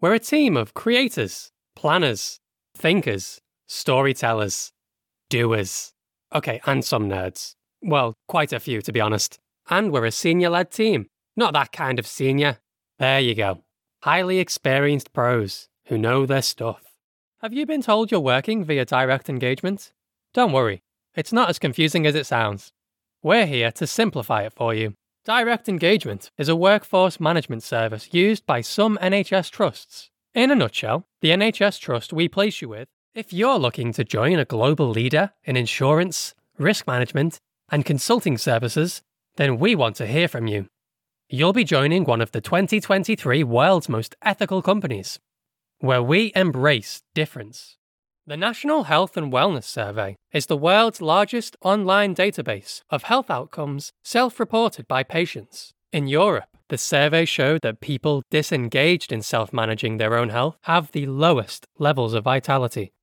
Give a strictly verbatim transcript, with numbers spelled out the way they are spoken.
We're a team of creators, planners, thinkers, storytellers, doers. Okay, and some nerds. Well, quite a few to be honest. And we're a senior-led team. Not that kind of senior. There you go. Highly experienced pros who know their stuff. Have you been told you're working via direct engagement? Don't worry, it's not as confusing as it sounds. We're here to simplify it for you. Direct engagement is a workforce management service used by some N H S trusts. In a nutshell, the N H S trust we place you with, if you're looking to join a global leader in insurance, risk management, and consulting services, then we want to hear from you. You'll be joining one of the twenty twenty-three world's most ethical companies, where we embrace difference. The National Health and Wellness Survey is the world's largest online database of health outcomes self-reported by patients. In Europe, the survey showed that people disengaged in self-managing their own health have the lowest levels of vitality.